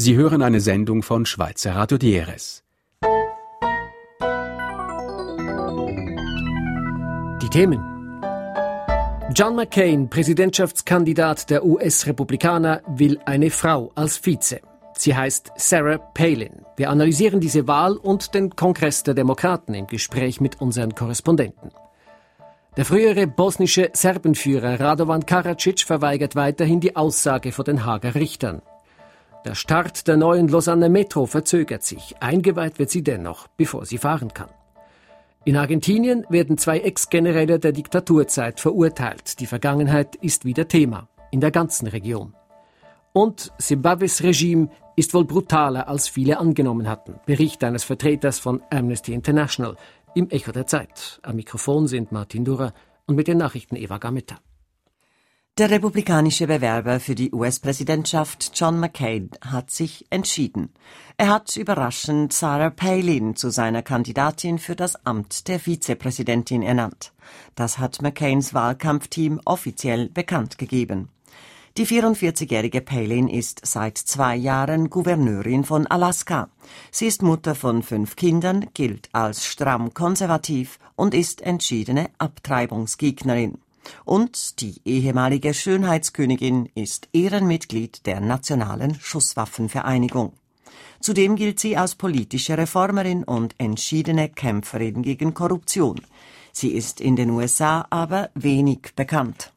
Sie hören eine Sendung von Schweizer Radio DRS. Die Themen: John McCain, Präsidentschaftskandidat der US-Republikaner, will eine Frau als Vize. Sie heißt Sarah Palin. Wir analysieren diese Wahl und den Kongress der Demokraten im Gespräch mit unseren Korrespondenten. Der frühere bosnische Serbenführer Radovan Karadzic verweigert weiterhin die Aussage vor den Haager Richtern. Der Start der neuen Lausanne Metro verzögert sich. Eingeweiht wird sie dennoch, bevor sie fahren kann. In Argentinien werden 2 Ex-Generäle der Diktaturzeit verurteilt. Die Vergangenheit ist wieder Thema, in der ganzen Region. Und Zimbabwes Regime ist wohl brutaler, als viele angenommen hatten. Bericht eines Vertreters von Amnesty International im Echo der Zeit. Am Mikrofon sind Martin Durrer und mit den Nachrichten Eva Gametta. Der republikanische Bewerber für die US-Präsidentschaft John McCain hat sich entschieden. Er hat überraschend Sarah Palin zu seiner Kandidatin für das Amt der Vizepräsidentin ernannt. Das hat McCains Wahlkampfteam offiziell bekannt gegeben. Die 44-jährige Palin ist seit 2 Jahren Gouverneurin von Alaska. Sie ist Mutter von 5 Kindern, gilt als stramm konservativ und ist entschiedene Abtreibungsgegnerin. Und die ehemalige Schönheitskönigin ist Ehrenmitglied der Nationalen Schusswaffenvereinigung. Zudem gilt sie als politische Reformerin und entschiedene Kämpferin gegen Korruption. Sie ist in den USA aber wenig bekannt.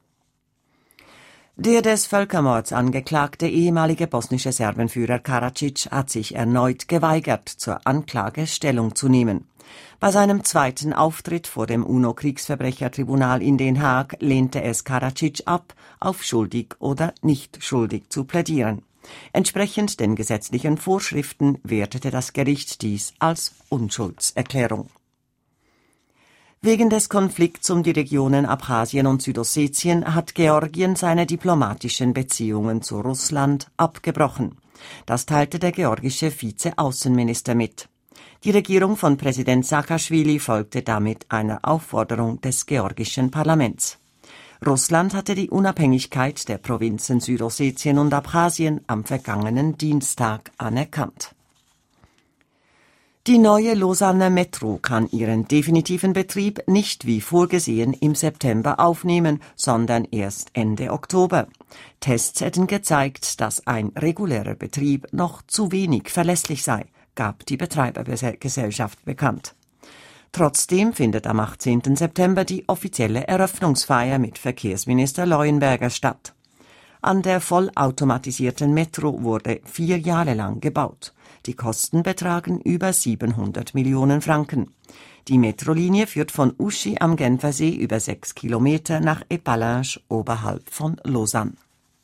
Der des Völkermords angeklagte ehemalige bosnische Serbenführer Karadzic hat sich erneut geweigert, zur Anklage Stellung zu nehmen. Bei seinem zweiten Auftritt vor dem UNO-Kriegsverbrechertribunal in Den Haag lehnte es Karadzic ab, auf schuldig oder nicht schuldig zu plädieren. Entsprechend den gesetzlichen Vorschriften wertete das Gericht dies als Unschuldserklärung. Wegen des Konflikts um die Regionen Abchasien und Südossetien hat Georgien seine diplomatischen Beziehungen zu Russland abgebrochen. Das teilte der georgische Vize-Außenminister mit. Die Regierung von Präsident Saakaschwili folgte damit einer Aufforderung des georgischen Parlaments. Russland hatte die Unabhängigkeit der Provinzen Südossetien und Abchasien am vergangenen Dienstag anerkannt. Die neue Lausanne Metro kann ihren definitiven Betrieb nicht wie vorgesehen im September aufnehmen, sondern erst Ende Oktober. Tests hätten gezeigt, dass ein regulärer Betrieb noch zu wenig verlässlich sei, gab die Betreibergesellschaft bekannt. Trotzdem findet am 18. September die offizielle Eröffnungsfeier mit Verkehrsminister Leuenberger statt. An der vollautomatisierten Metro wurde 4 Jahre lang gebaut. Die Kosten betragen über 700 Millionen Franken. Die Metrolinie führt von Ouchy am Genfersee über 6 Kilometer nach Épalinges oberhalb von Lausanne.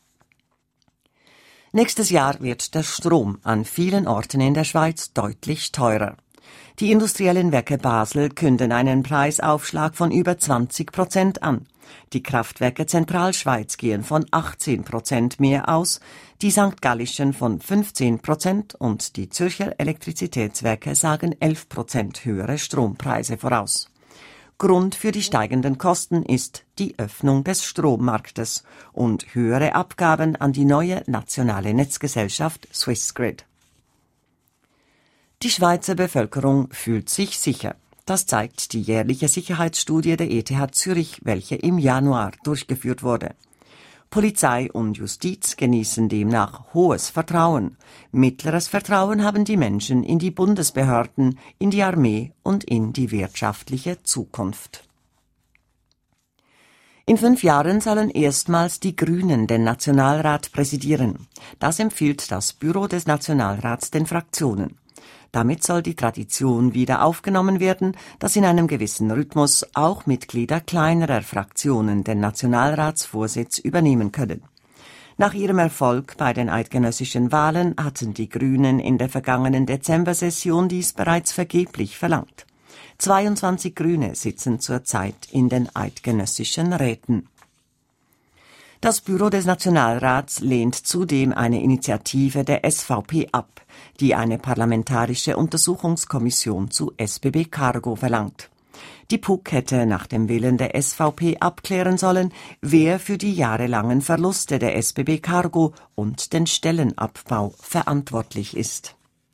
Nächstes Jahr wird der Strom an vielen Orten in der Schweiz deutlich teurer. Die industriellen Werke Basel kündigen einen Preisaufschlag von über 20% an. Die Kraftwerke Zentralschweiz gehen von 18% mehr aus, die St. Gallischen von 15% und die Zürcher Elektrizitätswerke sagen 11% höhere Strompreise voraus. Grund für die steigenden Kosten ist die Öffnung des Strommarktes und höhere Abgaben an die neue nationale Netzgesellschaft Swissgrid. Die Schweizer Bevölkerung fühlt sich sicher. Das zeigt die jährliche Sicherheitsstudie der ETH Zürich, welche im Januar durchgeführt wurde. Polizei und Justiz genießen demnach hohes Vertrauen. Mittleres Vertrauen haben die Menschen in die Bundesbehörden, in die Armee und in die wirtschaftliche Zukunft. In 5 Jahren sollen erstmals die Grünen den Nationalrat präsidieren. Das empfiehlt das Büro des Nationalrats den Fraktionen. Damit soll die Tradition wieder aufgenommen werden, dass in einem gewissen Rhythmus auch Mitglieder kleinerer Fraktionen den Nationalratsvorsitz übernehmen können. Nach ihrem Erfolg bei den eidgenössischen Wahlen hatten die Grünen in der vergangenen Dezembersession dies bereits vergeblich verlangt. 22 Grüne sitzen zurzeit in den eidgenössischen Räten. Das Büro des Nationalrats lehnt zudem eine Initiative der SVP ab, die eine parlamentarische Untersuchungskommission zu SBB Cargo verlangt. Die PUC hätte nach dem Willen der SVP abklären sollen, wer für die jahrelangen Verluste der SBB Cargo und den Stellenabbau verantwortlich ist.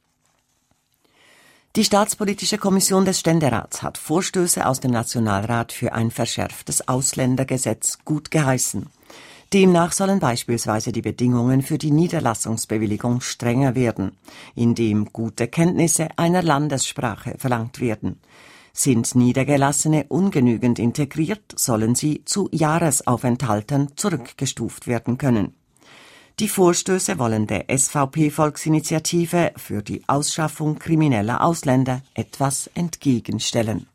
Die Staatspolitische Kommission des Ständerats hat Vorstöße aus dem Nationalrat für ein verschärftes Ausländergesetz gut geheißen. Demnach sollen beispielsweise die Bedingungen für die Niederlassungsbewilligung strenger werden, indem gute Kenntnisse einer Landessprache verlangt werden. Sind Niedergelassene ungenügend integriert, sollen sie zu Jahresaufenthalten zurückgestuft werden können. Die Vorstöße wollen der SVP-Volksinitiative für die Ausschaffung krimineller Ausländer etwas entgegenstellen.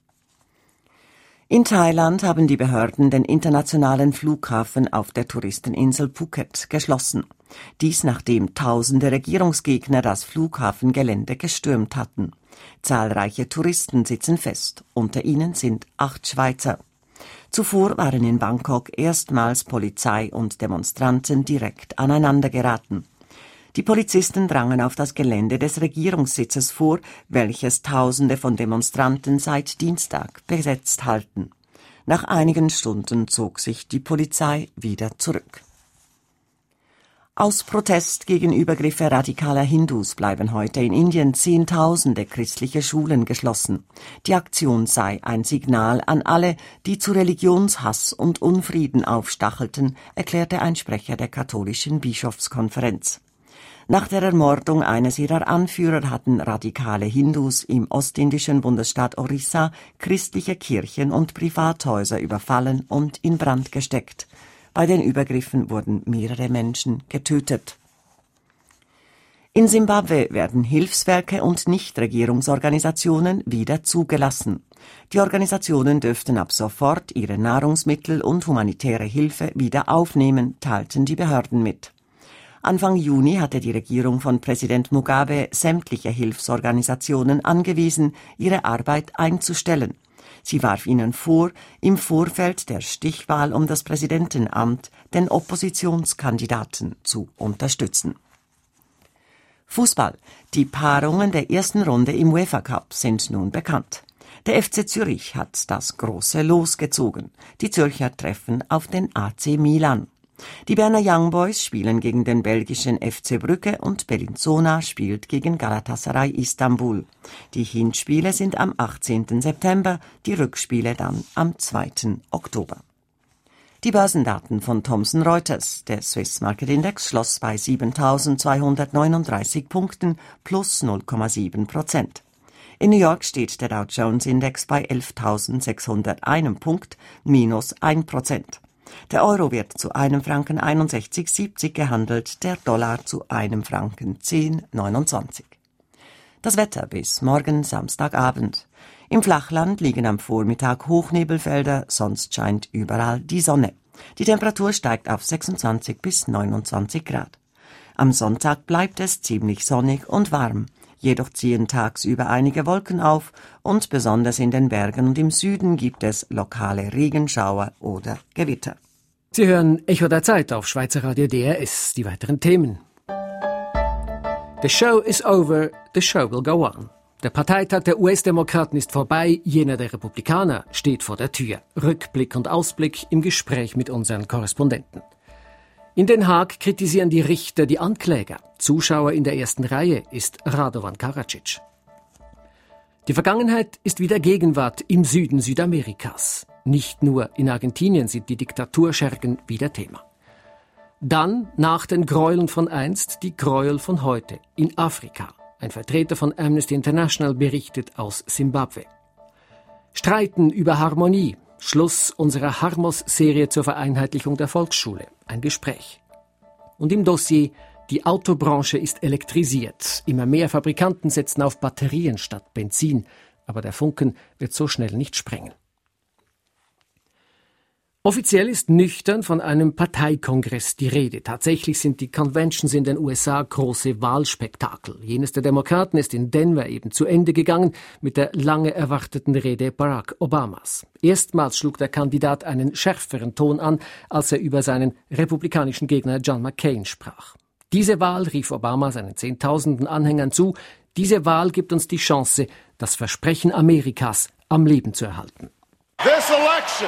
In Thailand haben die Behörden den internationalen Flughafen auf der Touristeninsel Phuket geschlossen. Dies nachdem tausende Regierungsgegner das Flughafengelände gestürmt hatten. Zahlreiche Touristen sitzen fest, unter ihnen sind 8 Schweizer. Zuvor waren in Bangkok erstmals Polizei und Demonstranten direkt aneinander geraten. Die Polizisten drangen auf das Gelände des Regierungssitzes vor, welches Tausende von Demonstranten seit Dienstag besetzt halten. Nach einigen Stunden zog sich die Polizei wieder zurück. Aus Protest gegen Übergriffe radikaler Hindus bleiben heute in Indien Zehntausende christliche Schulen geschlossen. Die Aktion sei ein Signal an alle, die zu Religionshass und Unfrieden aufstachelten, erklärte ein Sprecher der katholischen Bischofskonferenz. Nach der Ermordung eines ihrer Anführer hatten radikale Hindus im ostindischen Bundesstaat Orissa christliche Kirchen und Privathäuser überfallen und in Brand gesteckt. Bei den Übergriffen wurden mehrere Menschen getötet. In Simbabwe werden Hilfswerke und Nichtregierungsorganisationen wieder zugelassen. Die Organisationen dürften ab sofort ihre Nahrungsmittel und humanitäre Hilfe wieder aufnehmen, teilten die Behörden mit. Anfang Juni hatte die Regierung von Präsident Mugabe sämtliche Hilfsorganisationen angewiesen, ihre Arbeit einzustellen. Sie warf ihnen vor, im Vorfeld der Stichwahl um das Präsidentenamt den Oppositionskandidaten zu unterstützen. Fußball. Die Paarungen der ersten Runde im UEFA Cup sind nun bekannt. Der FC Zürich hat das große Los gezogen. Die Zürcher treffen auf den AC Milan. Die Berner Young Boys spielen gegen den belgischen FC Brügge und Bellinzona spielt gegen Galatasaray Istanbul. Die Hinspiele sind am 18. September, die Rückspiele dann am 2. Oktober. Die Börsendaten von Thomson Reuters. Der Swiss Market Index schloss bei 7.239 Punkten plus 0,7%. In New York steht der Dow Jones Index bei 11.601 Punkt minus 1%. Der Euro wird zu einem Franken 61,70 gehandelt, der Dollar zu einem Franken 10,29. Das Wetter bis morgen Samstagabend. Im Flachland liegen am Vormittag Hochnebelfelder, sonst scheint überall die Sonne. Die Temperatur steigt auf 26 bis 29 Grad. Am Sonntag bleibt es ziemlich sonnig und warm. Jedoch ziehen tagsüber einige Wolken auf und besonders in den Bergen und im Süden gibt es lokale Regenschauer oder Gewitter. Sie hören Echo der Zeit auf Schweizer Radio DRS. Die weiteren Themen. The show is over, the show will go on. Der Parteitag der US-Demokraten ist vorbei, jener der Republikaner steht vor der Tür. Rückblick und Ausblick im Gespräch mit unseren Korrespondenten. In Den Haag kritisieren die Richter die Ankläger. Zuschauer in der ersten Reihe ist Radovan Karadzic. Die Vergangenheit ist wieder Gegenwart im Süden Südamerikas. Nicht nur in Argentinien sind die Diktaturschergen wieder Thema. Dann, nach den Gräueln von einst, die Gräuel von heute in Afrika. Ein Vertreter von Amnesty International berichtet aus Simbabwe. Streiten über Harmonie. Schluss unserer Harmos-Serie zur Vereinheitlichung der Volksschule. Ein Gespräch. Und im Dossier, die Autobranche ist elektrisiert. Immer mehr Fabrikanten setzen auf Batterien statt Benzin. Aber der Funken wird so schnell nicht sprengen. Offiziell ist nüchtern von einem Parteikongress die Rede. Tatsächlich sind die Conventions in den USA große Wahlspektakel. Jenes der Demokraten ist in Denver eben zu Ende gegangen mit der lange erwarteten Rede Barack Obamas. Erstmals schlug der Kandidat einen schärferen Ton an, als er über seinen republikanischen Gegner John McCain sprach. Diese Wahl, rief Obama seinen Zehntausenden Anhängern zu, diese Wahl gibt uns die Chance, das Versprechen Amerikas am Leben zu erhalten. This election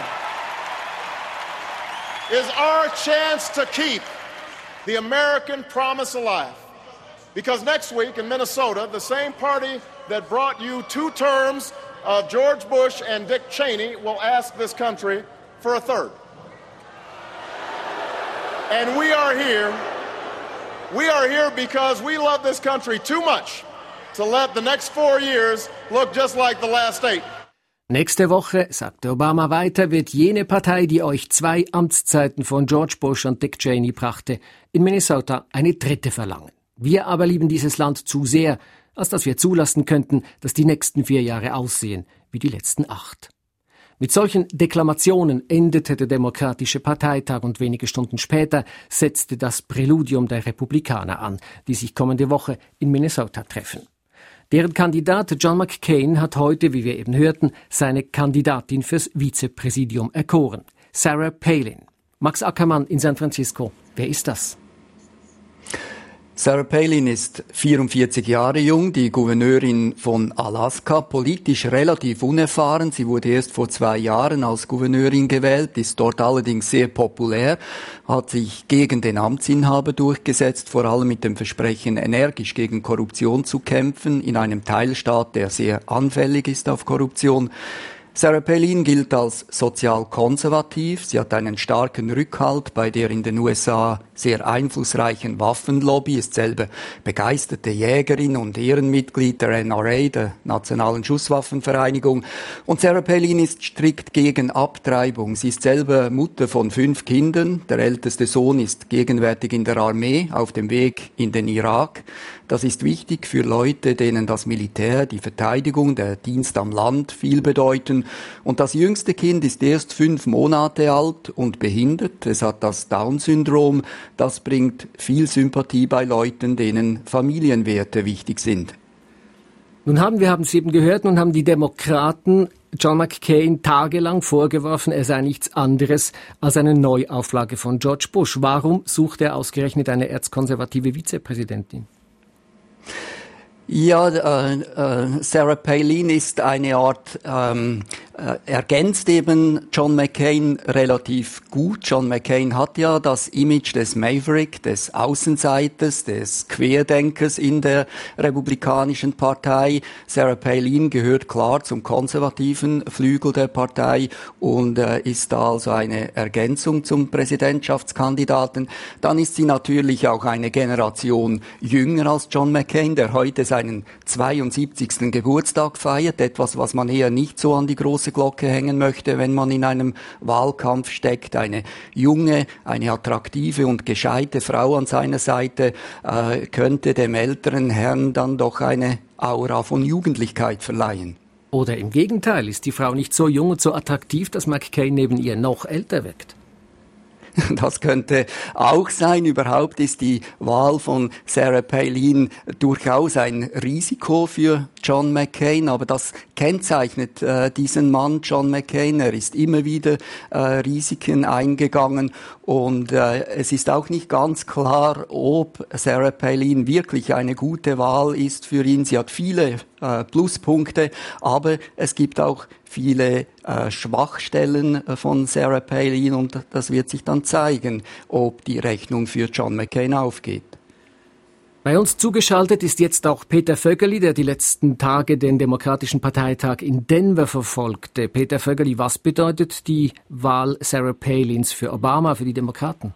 is our chance to keep the American promise alive. Because next week in Minnesota, the same party that brought you 2 terms of George Bush and Dick Cheney will ask this country for a third. And we are here because we love this country too much to let the next 4 years look just like the last 8. Nächste Woche, sagte Obama weiter, wird jene Partei, die euch 2 Amtszeiten von George Bush und Dick Cheney brachte, in Minnesota eine 3. verlangen. Wir aber lieben dieses Land zu sehr, als dass wir zulassen könnten, dass die nächsten 4 Jahre aussehen wie die letzten 8. Mit solchen Deklamationen endete der Demokratische Parteitag und wenige Stunden später setzte das Präludium der Republikaner an, die sich kommende Woche in Minnesota treffen. Deren Kandidat John McCain hat heute, wie wir eben hörten, seine Kandidatin fürs Vizepräsidium erkoren, Sarah Palin. Max Ackermann in San Francisco. Wer ist das? Sarah Palin ist 44 Jahre jung, die Gouverneurin von Alaska, politisch relativ unerfahren. Sie wurde erst vor 2 Jahren als Gouverneurin gewählt, ist dort allerdings sehr populär, hat sich gegen den Amtsinhaber durchgesetzt, vor allem mit dem Versprechen, energisch gegen Korruption zu kämpfen, in einem Teilstaat, der sehr anfällig ist auf Korruption. Sarah Palin gilt als sozial konservativ. Sie hat einen starken Rückhalt bei der in den USA sehr einflussreichen Waffenlobby, ist selber begeisterte Jägerin und Ehrenmitglied der NRA, der Nationalen Schusswaffenvereinigung. Und Sarah Palin ist strikt gegen Abtreibung. Sie ist selber Mutter von 5 Kindern. Der älteste Sohn ist gegenwärtig in der Armee auf dem Weg in den Irak. Das ist wichtig für Leute, denen das Militär, die Verteidigung, der Dienst am Land viel bedeuten. Und das jüngste Kind ist erst 5 Monate alt und behindert. Es hat das Down-Syndrom. Das bringt viel Sympathie bei Leuten, denen Familienwerte wichtig sind. Nun haben es eben gehört, nun haben die Demokraten John McCain tagelang vorgeworfen, er sei nichts anderes als eine Neuauflage von George Bush. Warum sucht er ausgerechnet eine erzkonservative Vizepräsidentin? Ja, Sarah Palin ist eine Art, ergänzt eben John McCain relativ gut. John McCain hat ja das Image des Maverick, des Außenseiters, des Querdenkers in der Republikanischen Partei. Sarah Palin gehört klar zum konservativen Flügel der Partei und ist da also eine Ergänzung zum Präsidentschaftskandidaten. Dann ist sie natürlich auch eine Generation jünger als John McCain, der heute seinen 72. Geburtstag feiert, etwas, was man eher nicht so an die große Glocke hängen möchte, wenn man in einem Wahlkampf steckt. Eine junge, eine attraktive und gescheite Frau an seiner Seite könnte dem älteren Herrn dann doch eine Aura von Jugendlichkeit verleihen. Oder im Gegenteil, ist die Frau nicht so jung und so attraktiv, dass McCain neben ihr noch älter wirkt? Das könnte auch sein. Überhaupt ist die Wahl von Sarah Palin durchaus ein Risiko für John McCain, aber das kennzeichnet diesen Mann, John McCain. Er ist immer wieder Risiken eingegangen und es ist auch nicht ganz klar, ob Sarah Palin wirklich eine gute Wahl ist für ihn. Sie hat viele Pluspunkte, aber es gibt auch viele Schwachstellen von Sarah Palin und das wird sich dann zeigen, ob die Rechnung für John McCain aufgeht. Bei uns zugeschaltet ist jetzt auch Peter Vögeli, der die letzten Tage den Demokratischen Parteitag in Denver verfolgte. Peter Vögeli, was bedeutet die Wahl Sarah Palins für Obama, für die Demokraten?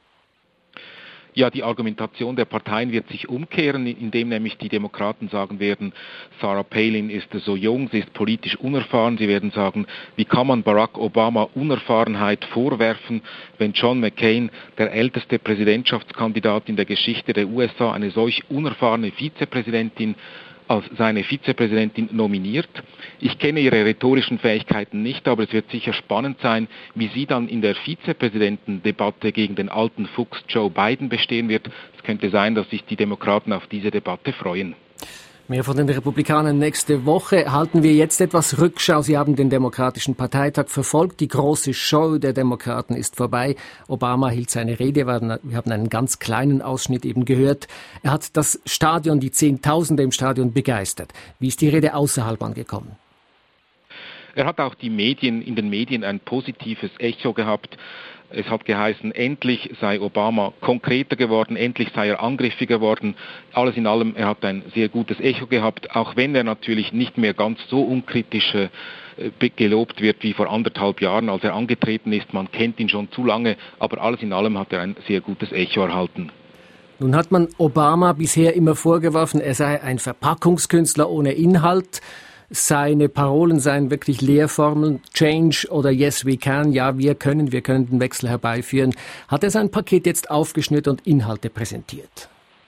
Ja, die Argumentation der Parteien wird sich umkehren, indem nämlich die Demokraten sagen werden, Sarah Palin ist so jung, sie ist politisch unerfahren. Sie werden sagen, wie kann man Barack Obama Unerfahrenheit vorwerfen, wenn John McCain, der älteste Präsidentschaftskandidat in der Geschichte der USA, eine solch unerfahrene Vizepräsidentin als seine Vizepräsidentin nominiert. Ich kenne ihre rhetorischen Fähigkeiten nicht, aber es wird sicher spannend sein, wie sie dann in der Vizepräsidentendebatte gegen den alten Fuchs Joe Biden bestehen wird. Es könnte sein, dass sich die Demokraten auf diese Debatte freuen. Mehr von den Republikanern nächste Woche. Halten wir jetzt etwas Rückschau. Sie haben den Demokratischen Parteitag verfolgt. Die große Show der Demokraten ist vorbei. Obama hielt seine Rede. Wir haben einen ganz kleinen Ausschnitt eben gehört. Er hat das Stadion, die Zehntausende im Stadion begeistert. Wie ist die Rede außerhalb angekommen? Er hat auch in den Medien ein positives Echo gehabt. Es hat geheißen, endlich sei Obama konkreter geworden, endlich sei er angriffiger geworden. Alles in allem, er hat ein sehr gutes Echo gehabt, auch wenn er natürlich nicht mehr ganz so unkritisch gelobt wird wie vor 1,5 Jahren, als er angetreten ist. Man kennt ihn schon zu lange, aber alles in allem hat er ein sehr gutes Echo erhalten. Nun hat man Obama bisher immer vorgeworfen, er sei ein Verpackungskünstler ohne Inhalt. Seine Parolen seien wirklich Leerformeln, Change oder Yes we can, ja wir können den Wechsel herbeiführen. Hat er sein Paket jetzt aufgeschnürt und Inhalte präsentiert?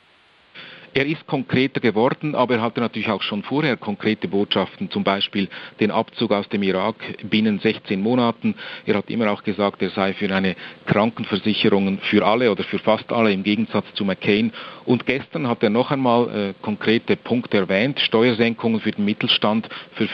Er ist konkreter geworden, aber er hatte natürlich auch schon vorher konkrete Botschaften, zum Beispiel den Abzug aus dem Irak binnen 16 Monaten. Er hat immer auch gesagt, er sei für eine Krankenversicherung für alle oder für fast alle, im Gegensatz zu McCain. Und gestern hat er noch einmal konkrete Punkte erwähnt, Steuersenkungen für den Mittelstand, für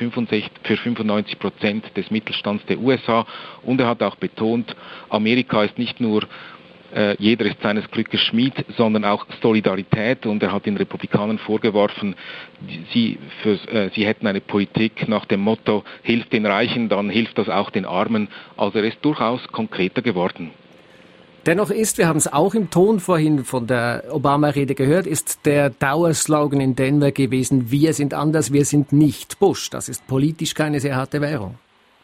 95% des Mittelstands der USA. Und er hat auch betont, Amerika ist nicht nur jeder ist seines Glückes Schmied, sondern auch Solidarität. Und er hat den Republikanern vorgeworfen, sie hätten eine Politik nach dem Motto, hilft den Reichen, dann hilft das auch den Armen. Also er ist durchaus konkreter geworden. Dennoch ist, wir haben es auch im Ton vorhin von der Obama-Rede gehört, ist der Dauerslogan in Denver gewesen, wir sind anders, wir sind nicht Bush. Das ist politisch keine sehr harte Währung.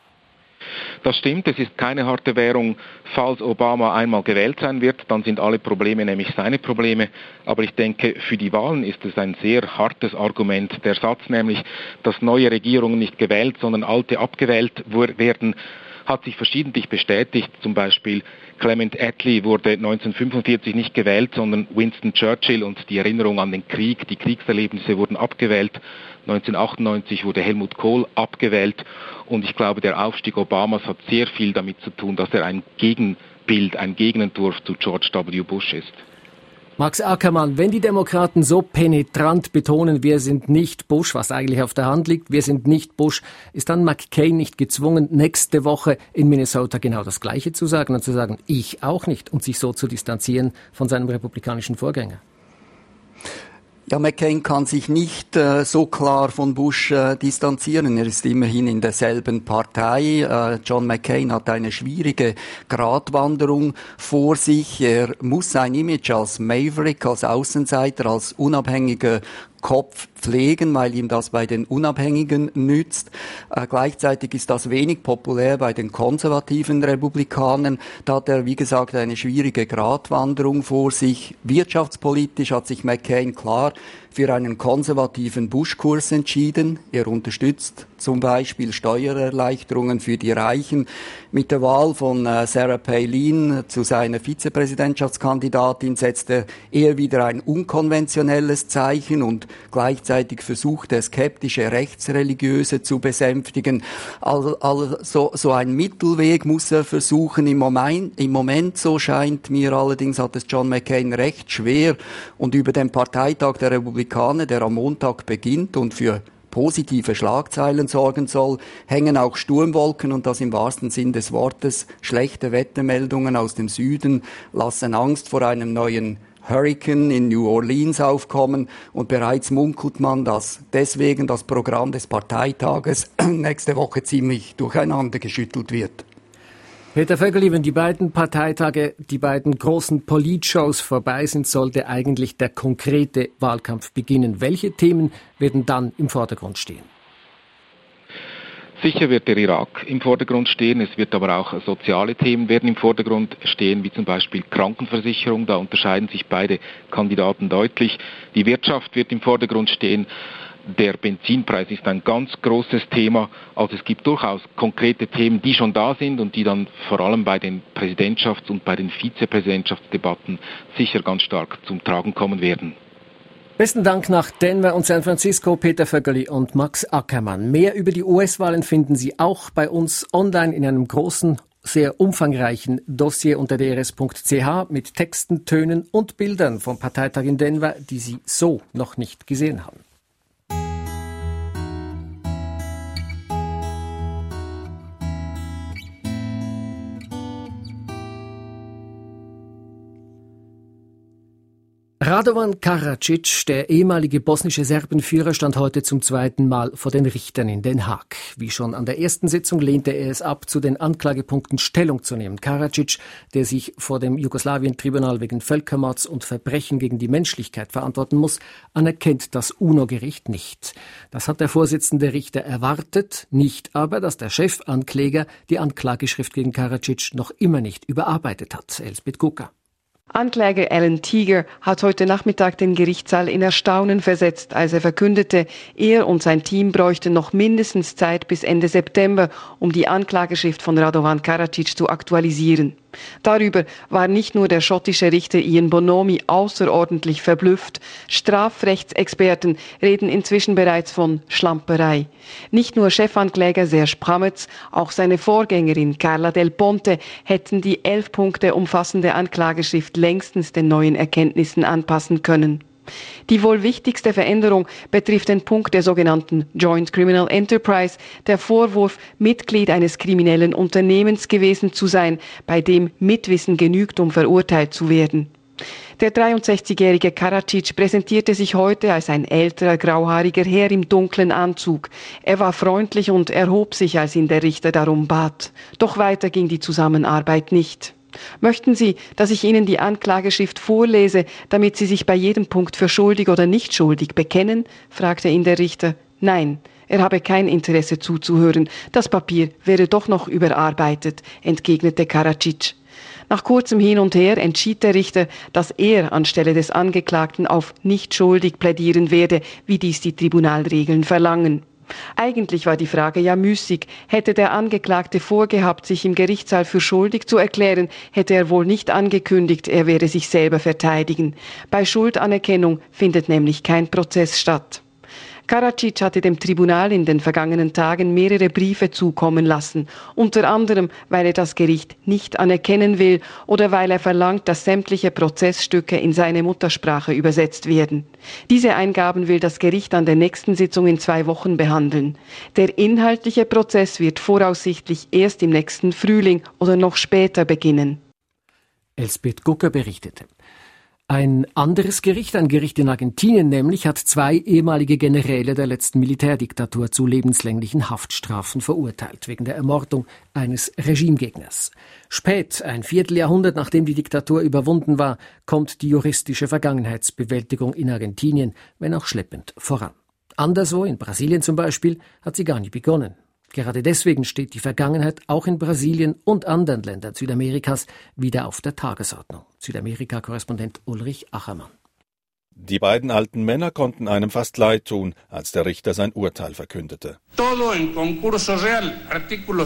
Das stimmt, es ist keine harte Währung. Falls Obama einmal gewählt sein wird, dann sind alle Probleme nämlich seine Probleme. Aber ich denke, für die Wahlen ist es ein sehr hartes Argument. Der Satz nämlich, dass neue Regierungen nicht gewählt, sondern alte abgewählt werden, hat sich verschiedentlich bestätigt. Zum Beispiel Clement Attlee wurde 1945 nicht gewählt, sondern Winston Churchill, und die Erinnerung an den Krieg, die Kriegserlebnisse wurden abgewählt. 1998 wurde Helmut Kohl abgewählt, und ich glaube, der Aufstieg Obamas hat sehr viel damit zu tun, dass er ein Gegenbild, ein Gegenentwurf zu George W. Bush ist. Max Ackermann, wenn die Demokraten so penetrant betonen, wir sind nicht Bush, was eigentlich auf der Hand liegt, wir sind nicht Bush, ist dann McCain nicht gezwungen, nächste Woche in Minnesota genau das Gleiche zu sagen und zu sagen, ich auch nicht, und sich so zu distanzieren von seinem republikanischen Vorgänger? Ja, McCain kann sich nicht so klar von Bush distanzieren. Er ist immerhin in derselben Partei. John McCain hat eine schwierige Gratwanderung vor sich. Er muss sein Image als Maverick, als Außenseiter, als unabhängiger Kopf pflegen, weil ihm das bei den Unabhängigen nützt. Gleichzeitig ist das wenig populär bei den konservativen Republikanern. Da hat er, wie gesagt, eine schwierige Gratwanderung vor sich. Wirtschaftspolitisch hat sich McCain klar für einen konservativen Bush-Kurs entschieden. Er unterstützt zum Beispiel Steuererleichterungen für die Reichen. Mit der Wahl von Sarah Palin zu seiner Vizepräsidentschaftskandidatin setzt er eher wieder ein unkonventionelles Zeichen und gleichzeitig versucht er, skeptische Rechtsreligiöse zu besänftigen. Also so ein Mittelweg muss er versuchen. Im Moment, so scheint mir allerdings, hat es John McCain recht schwer. Und über den Parteitag der Republikaner, der am Montag beginnt und für positive Schlagzeilen sorgen soll, hängen auch Sturmwolken, und das im wahrsten Sinn des Wortes. Schlechte Wettermeldungen aus dem Süden lassen Angst vor einem neuen Hurricane in New Orleans aufkommen, und bereits munkelt man, dass deswegen das Programm des Parteitages nächste Woche ziemlich durcheinander geschüttelt wird. Peter Vögeli, wenn die beiden Parteitage, die beiden großen Politshows vorbei sind, sollte eigentlich der konkrete Wahlkampf beginnen. Welche Themen werden dann im Vordergrund stehen? Sicher wird der Irak im Vordergrund stehen, es wird aber auch soziale Themen werden im Vordergrund stehen, wie zum Beispiel Krankenversicherung, da unterscheiden sich beide Kandidaten deutlich. Die Wirtschaft wird im Vordergrund stehen. Der Benzinpreis ist ein ganz großes Thema. Also es gibt durchaus konkrete Themen, die schon da sind und die dann vor allem bei den Präsidentschafts- und bei den Vizepräsidentschaftsdebatten sicher ganz stark zum Tragen kommen werden. Besten Dank nach Denver und San Francisco, Peter Vögeli und Max Ackermann. Mehr über die US-Wahlen finden Sie auch bei uns online in einem großen, sehr umfangreichen Dossier unter drs.ch mit Texten, Tönen und Bildern vom Parteitag in Denver, die Sie so noch nicht gesehen haben. Radovan Karadzic, der ehemalige bosnische Serbenführer, stand heute zum zweiten Mal vor den Richtern in Den Haag. Wie schon an der ersten Sitzung lehnte er es ab, zu den Anklagepunkten Stellung zu nehmen. Karadzic, der sich vor dem Jugoslawien-Tribunal wegen Völkermords und Verbrechen gegen die Menschlichkeit verantworten muss, anerkennt das UNO-Gericht nicht. Das hat der Vorsitzende Richter erwartet, nicht aber, dass der Chefankläger die Anklageschrift gegen Karadzic noch immer nicht überarbeitet hat. Elsbeth Gucker. Ankläger Alan Tiger hat heute Nachmittag den Gerichtssaal in Erstaunen versetzt, als er verkündete, er und sein Team bräuchten noch mindestens Zeit bis Ende September, um die Anklageschrift von Radovan Karadzic zu aktualisieren. Darüber war nicht nur der schottische Richter Ian Bonomi außerordentlich verblüfft. Strafrechtsexperten reden inzwischen bereits von Schlamperei. Nicht nur Chefankläger Serge Prametz, auch seine Vorgängerin Carla Del Ponte hätten die 11 Punkte umfassende Anklageschrift längstens den neuen Erkenntnissen anpassen können. Die wohl wichtigste Veränderung betrifft den Punkt der sogenannten Joint Criminal Enterprise, der Vorwurf, Mitglied eines kriminellen Unternehmens gewesen zu sein, bei dem Mitwissen genügt, um verurteilt zu werden. Der 63-jährige Karadzic präsentierte sich heute als ein älterer, grauhaariger Herr im dunklen Anzug. Er war freundlich und erhob sich, als ihn der Richter darum bat. Doch weiter ging die Zusammenarbeit nicht. Möchten Sie, dass ich Ihnen die Anklageschrift vorlese, damit Sie sich bei jedem Punkt für schuldig oder nicht schuldig bekennen? Fragte ihn der Richter. Nein, er habe kein Interesse zuzuhören. Das Papier wäre doch noch überarbeitet, entgegnete Karadzic. Nach kurzem Hin und Her entschied der Richter, dass er anstelle des Angeklagten auf nicht schuldig plädieren werde, wie dies die Tribunalregeln verlangen. Eigentlich war die Frage ja müßig. Hätte der Angeklagte vorgehabt, sich im Gerichtssaal für schuldig zu erklären, hätte er wohl nicht angekündigt, er werde sich selber verteidigen. Bei Schuldanerkennung findet nämlich kein Prozess statt. Karadzic hatte dem Tribunal in den vergangenen Tagen mehrere Briefe zukommen lassen, unter anderem, weil er das Gericht nicht anerkennen will oder weil er verlangt, dass sämtliche Prozessstücke in seine Muttersprache übersetzt werden. Diese Eingaben will das Gericht an der nächsten Sitzung in 2 Wochen behandeln. Der inhaltliche Prozess wird voraussichtlich erst im nächsten Frühling oder noch später beginnen. Elsbeth Gucker berichtete. Ein anderes Gericht, ein Gericht in Argentinien nämlich, hat 2 ehemalige Generäle der letzten Militärdiktatur zu lebenslänglichen Haftstrafen verurteilt, wegen der Ermordung eines Regimegegners. Spät, ein Vierteljahrhundert nachdem die Diktatur überwunden war, kommt die juristische Vergangenheitsbewältigung in Argentinien, wenn auch schleppend, voran. Anderswo, in Brasilien zum Beispiel, hat sie gar nie begonnen. Gerade deswegen steht die Vergangenheit auch in Brasilien und anderen Ländern Südamerikas wieder auf der Tagesordnung. Südamerika-Korrespondent Ulrich Achermann. Die beiden alten Männer konnten einem fast leid tun, als der Richter sein Urteil verkündete. Todo en concurso real, artículo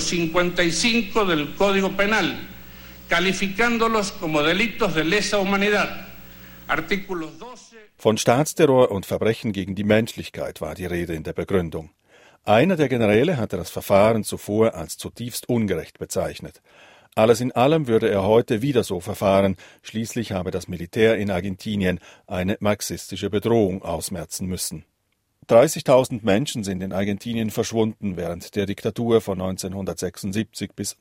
55 del Código Penal, calificándolos como delitos de lesa humanidad. Artículos 12. Von Staatsterror und Verbrechen gegen die Menschlichkeit war die Rede in der Begründung. Einer der Generäle hatte das Verfahren zuvor als zutiefst ungerecht bezeichnet. Alles in allem würde er heute wieder so verfahren, schließlich habe das Militär in Argentinien eine marxistische Bedrohung ausmerzen müssen. 30.000 Menschen sind in Argentinien verschwunden während der Diktatur von 1976 bis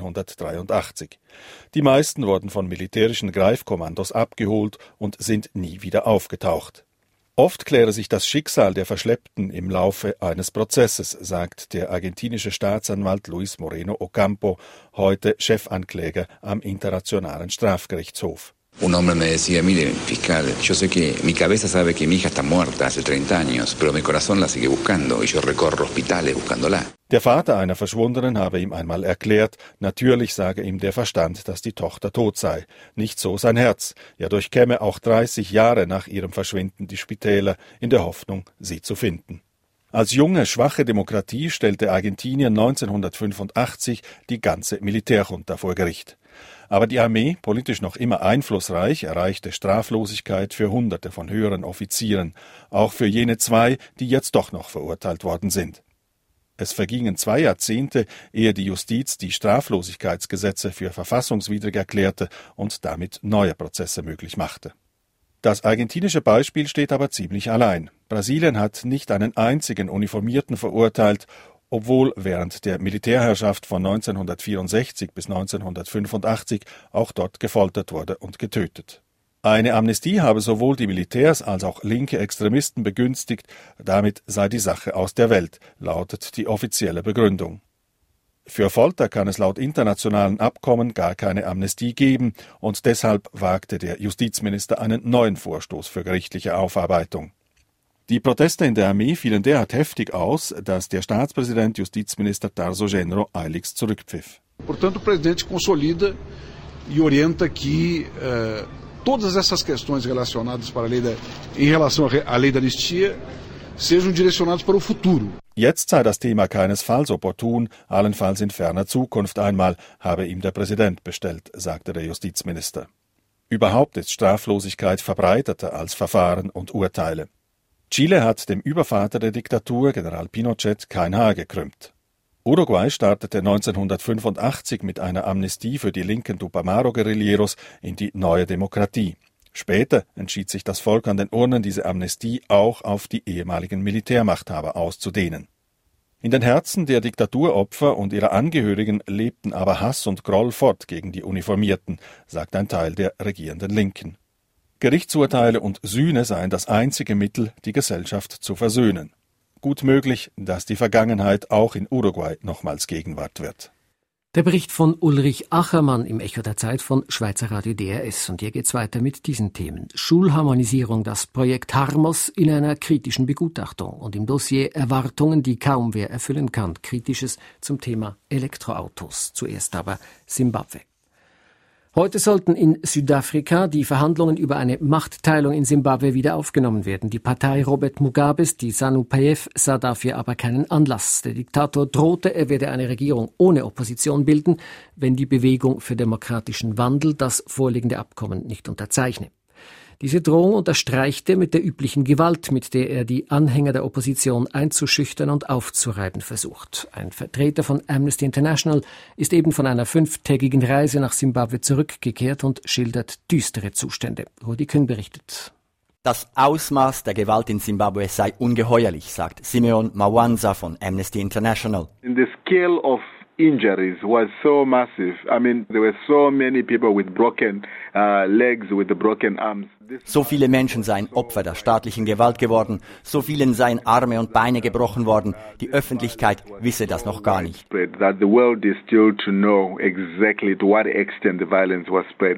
1983. Die meisten wurden von militärischen Greifkommandos abgeholt und sind nie wieder aufgetaucht. Oft kläre sich das Schicksal der Verschleppten im Laufe eines Prozesses, sagt der argentinische Staatsanwalt Luis Moreno Ocampo, heute Chefankläger am Internationalen Strafgerichtshof. Un hombre me decía, mire, fiscal, yo sé que mi cabeza sabe que mi hija está muerta hace 30 años, pero mi corazón la sigue buscando y yo recorro hospitales buscándola. Der Vater einer Verschwundenen habe ihm einmal erklärt, natürlich sage ihm der Verstand, dass die Tochter tot sei. Nicht so sein Herz. Er durchkämme auch 30 Jahre nach ihrem Verschwinden die Spitäler, in der Hoffnung, sie zu finden. Als junge, schwache Demokratie stellte Argentinien 1985 die ganze Militärjunta vor Gericht. Aber die Armee, politisch noch immer einflussreich, erreichte Straflosigkeit für Hunderte von höheren Offizieren, auch für jene 2, die jetzt doch noch verurteilt worden sind. Es vergingen 2 Jahrzehnte, ehe die Justiz die Straflosigkeitsgesetze für verfassungswidrig erklärte und damit neue Prozesse möglich machte. Das argentinische Beispiel steht aber ziemlich allein. Brasilien hat nicht einen einzigen Uniformierten verurteilt, obwohl während der Militärherrschaft von 1964 bis 1985 auch dort gefoltert wurde und getötet. Eine Amnestie habe sowohl die Militärs als auch linke Extremisten begünstigt, damit sei die Sache aus der Welt, lautet die offizielle Begründung. Für Folter kann es laut internationalen Abkommen gar keine Amnestie geben und deshalb wagte der Justizminister einen neuen Vorstoß für gerichtliche Aufarbeitung. Die Proteste in der Armee fielen derart heftig aus, dass der Staatspräsident Justizminister Tarso Genro eiligst zurückpfiff. Portanto, o presidente consolida e orienta que todas essas questões relacionadas em relação à lei da anistia sejam direcionadas para o futuro. Jetzt sei das Thema keinesfalls opportun, allenfalls in ferner Zukunft einmal, habe ihm der Präsident bestellt, sagte der Justizminister. Überhaupt ist Straflosigkeit verbreiteter als Verfahren und Urteile. Chile hat dem Übervater der Diktatur, General Pinochet, kein Haar gekrümmt. Uruguay startete 1985 mit einer Amnestie für die linken Tupamaro-Guerilleros in die neue Demokratie. Später entschied sich das Volk an den Urnen, diese Amnestie auch auf die ehemaligen Militärmachthaber auszudehnen. In den Herzen der Diktaturopfer und ihrer Angehörigen lebten aber Hass und Groll fort gegen die Uniformierten, sagt ein Teil der regierenden Linken. Gerichtsurteile und Sühne seien das einzige Mittel, die Gesellschaft zu versöhnen. Gut möglich, dass die Vergangenheit auch in Uruguay nochmals Gegenwart wird. Der Bericht von Ulrich Achermann im Echo der Zeit von Schweizer Radio DRS. Und hier geht's weiter mit diesen Themen. Schulharmonisierung, das Projekt Harmos in einer kritischen Begutachtung. Und im Dossier Erwartungen, die kaum wer erfüllen kann. Kritisches zum Thema Elektroautos. Zuerst aber Simbabwe. Heute sollten in Südafrika die Verhandlungen über eine Machtteilung in Simbabwe wieder aufgenommen werden. Die Partei Robert Mugabes, die ZANU-PF, sah dafür aber keinen Anlass. Der Diktator drohte, er werde eine Regierung ohne Opposition bilden, wenn die Bewegung für demokratischen Wandel das vorliegende Abkommen nicht unterzeichne. Diese Drohung unterstreicht er mit der üblichen Gewalt, mit der er die Anhänger der Opposition einzuschüchtern und aufzureiben versucht. Ein Vertreter von Amnesty International ist eben von einer 5-tägigen Reise nach Simbabwe zurückgekehrt und schildert düstere Zustände. Rudi Küng berichtet. Das Ausmaß der Gewalt in Simbabwe sei ungeheuerlich, sagt Simeon Mawanza von Amnesty International. In the scale of injuries was so massive. I mean, there were so many people with broken legs, with the broken arms. So viele Menschen seien Opfer der staatlichen Gewalt geworden, so vielen seien Arme und Beine gebrochen worden. Die Öffentlichkeit wisse das noch gar nicht. That the world is still to know exactly to what extent the violence was spread.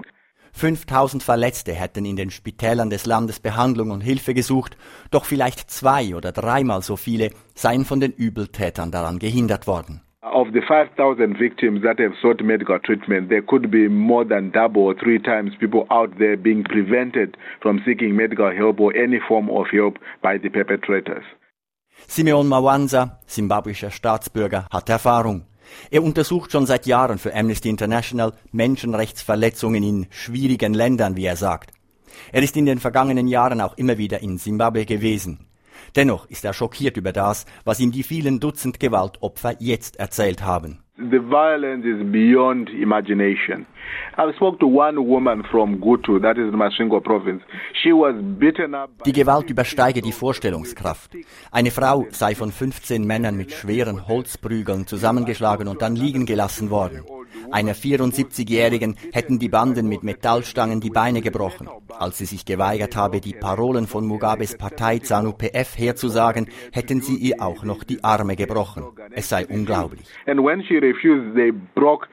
5000 Verletzte hätten in den Spitälern des Landes Behandlung und Hilfe gesucht, doch vielleicht 2- oder 3-mal so viele seien von den Übeltätern daran gehindert worden. Of the 5,000 victims that have sought medical treatment, there could be more than double or 3 times people out there being prevented from seeking medical help or any form of help by the perpetrators. Simeon Mawanza, simbabwischer Staatsbürger, hat Erfahrung. Er untersucht schon seit Jahren für Amnesty International Menschenrechtsverletzungen in schwierigen Ländern, wie er sagt. Er ist in den vergangenen Jahren auch immer wieder in Simbabwe gewesen. Dennoch ist er schockiert über das, was ihm die vielen Dutzend Gewaltopfer jetzt erzählt haben. The violence is beyond imagination. I spoke to one woman from Gutu, that is the Masvingo province. She was beaten up. Die Gewalt übersteige die Vorstellungskraft. Eine Frau sei von 15 Männern mit schweren Holzprügeln zusammengeschlagen und dann liegen gelassen worden. Einer 74-Jährigen hätten die Banden mit Metallstangen die Beine gebrochen. Als sie sich geweigert habe, die Parolen von Mugabes Partei ZANU-PF herzusagen, hätten sie ihr auch noch die Arme gebrochen. Es sei unglaublich. And when she refused, they broke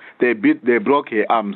her arms.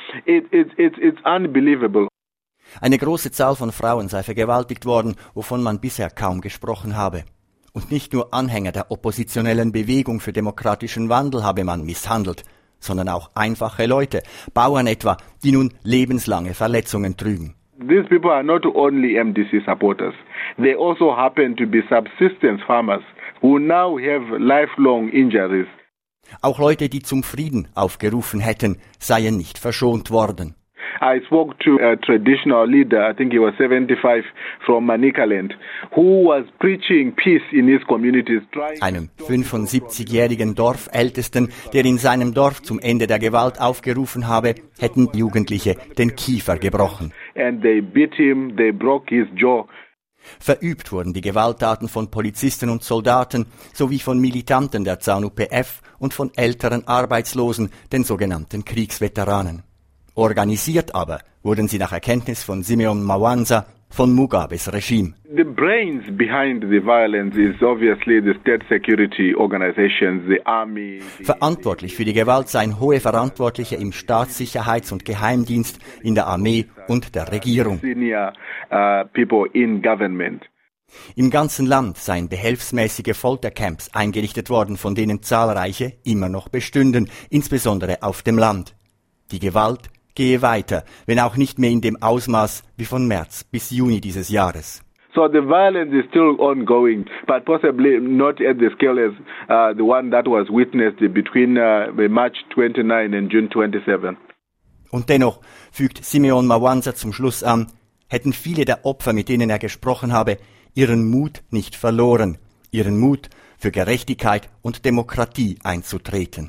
It's unbelievable. Eine große Zahl von Frauen sei vergewaltigt worden, wovon man bisher kaum gesprochen habe. Und nicht nur Anhänger der oppositionellen Bewegung für demokratischen Wandel habe man misshandelt, sondern auch einfache Leute, Bauern etwa, die nun lebenslange Verletzungen trügen. These people are not only MDC supporters. They also happen to be subsistence farmers who now have lifelong injuries. Auch Leute, die zum Frieden aufgerufen hätten, seien nicht verschont worden. I spoke to a traditional leader, I think he was 75, from Manicaland, who was preaching peace in his communities. Einem 75-jährigen Dorfältesten, der in seinem Dorf zum Ende der Gewalt aufgerufen habe, hätten Jugendliche den Kiefer gebrochen. And they beat him, they broke his jaw. Verübt wurden die Gewalttaten von Polizisten und Soldaten sowie von Militanten der ZANU-PF und von älteren Arbeitslosen, den sogenannten Kriegsveteranen. Organisiert aber wurden sie nach Erkenntnis von Simeon Mwanza von Mugabes Regime. The brains behind the violence is obviously the state security organizations, the army. Verantwortlich für die Gewalt seien hohe Verantwortliche im Staatssicherheits- und Geheimdienst, in der Armee und der Regierung. Senior people in government. Im ganzen Land seien behelfsmäßige Foltercamps eingerichtet worden, von denen zahlreiche immer noch bestünden, insbesondere auf dem Land. Die Gewalt gehe weiter, wenn auch nicht mehr in dem Ausmaß wie von März bis Juni dieses Jahres. So the violence is still ongoing, but possibly not at the scale as the one that was witnessed between March 29 and June 27. Und dennoch, fügt Simeon Mwanza zum Schluss an, hätten viele der Opfer, mit denen er gesprochen habe, ihren Mut nicht verloren, ihren Mut für Gerechtigkeit und Demokratie einzutreten.